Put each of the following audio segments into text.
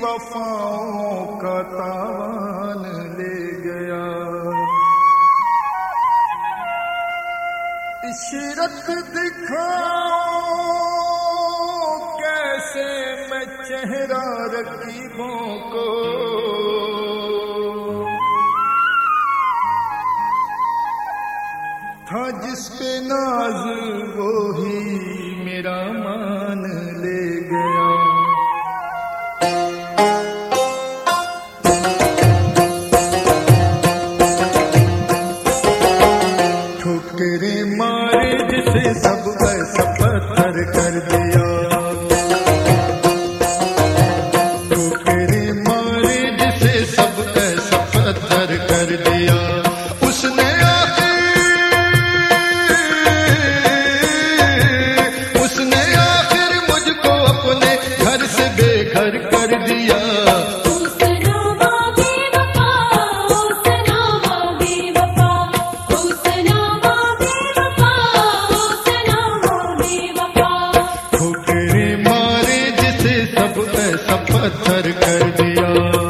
वफाओं का तावान ले गया। इशरत दिखाओ कैसे मैं चेहरा रकीबों को, था जिस पे नाज वो ही मेरा मान ले गया। ठोकरे मारे जिसे सब ऐसा पत्थर कर दिया। ठोकरे मारे जिसे सब ऐसा पत्थर कर दिया। उसने आखिर मुझको अपने घर से बेघर कर दिया। पत्थर कर दिया।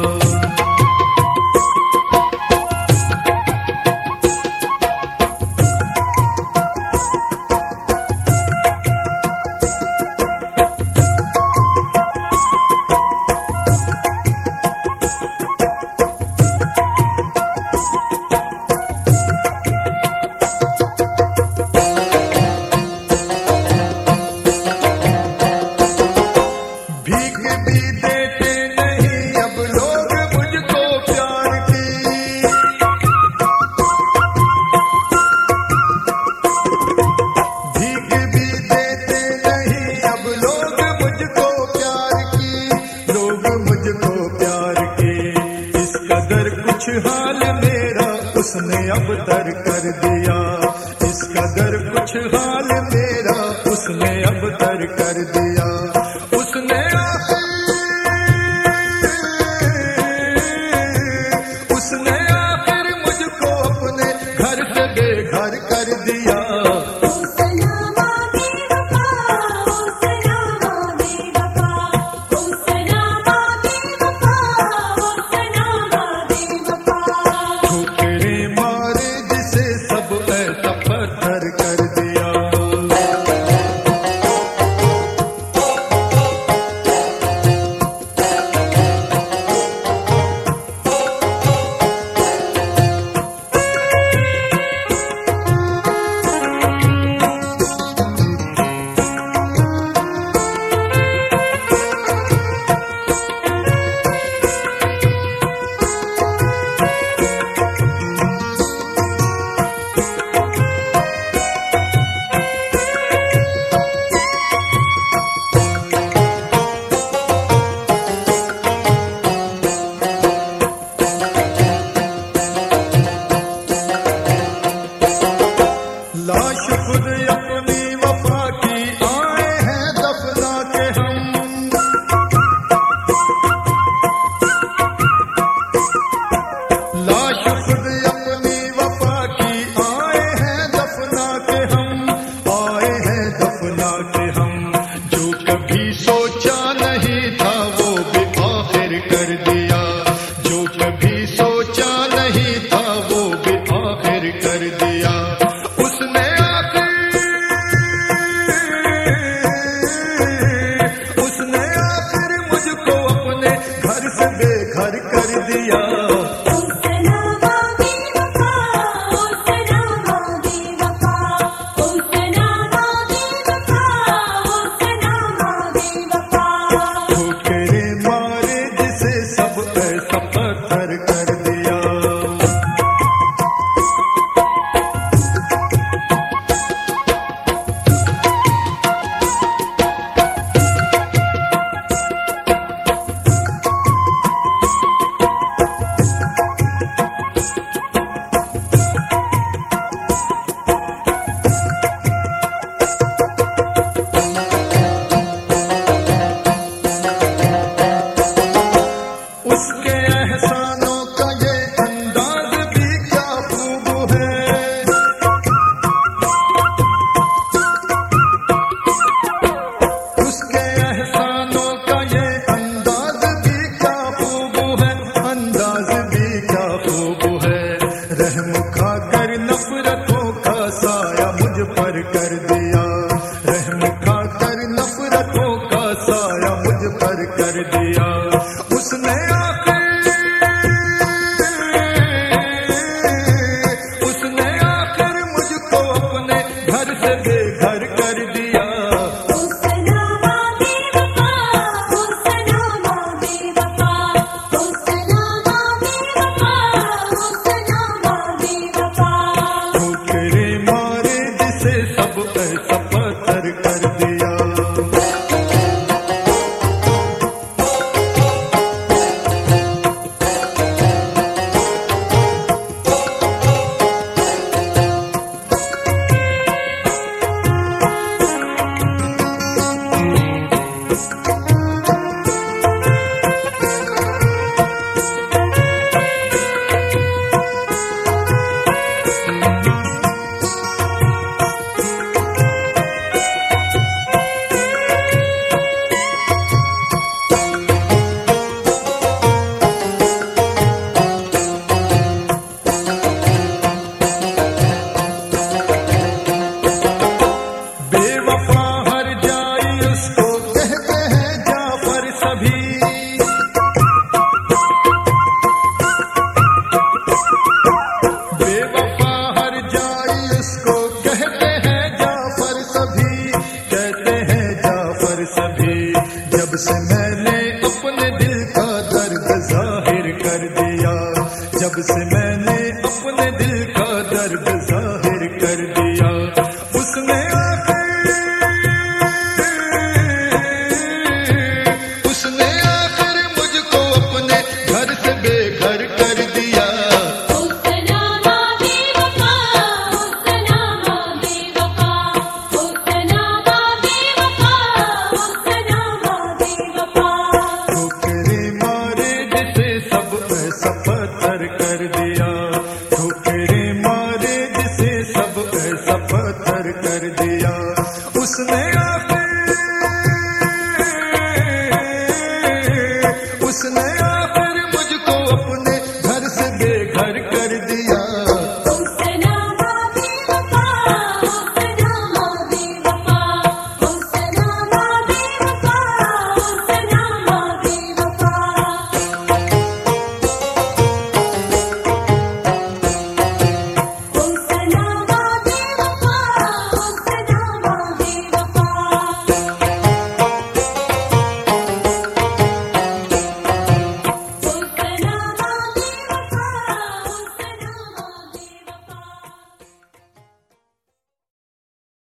भीख भी देते नहीं अब लोग मुझको प्यार की। भीख भी देते नहीं अब लोग मुझको प्यार की। लोग मुझको प्यार की। इस कदर कुछ हाल मेरा उसने अब तर कर दिया। इस कदर कुछ हाल मेरा उसने अब तर कर दिया। उसने आखिर मुझको अपने घर से बेघर कर दिया। ठोकरे मारे जिसे सब ऐसा पत्थर कर दिया। रहम खाकर नफरतों का साया मुझ पर कर दिया। उसने आकर मुझको अपने घर से बेघर कर दिया। ठोकरे मारे जिसे सब ऐसा पत्थर कर दिया। बेवफा